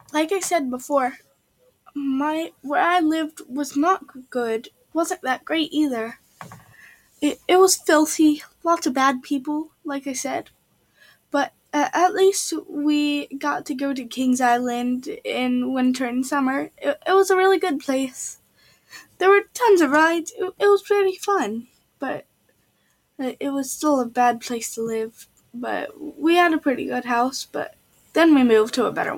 Like I said before, my where I lived was not good. Wasn't that great either. It was filthy, lots of bad people, like I said. But at least we got to go to Kings Island in winter and summer. It was a really good place. There were tons of rides. It was pretty fun, but it was still a bad place to live. But we had a pretty good house, but then we moved to a better one.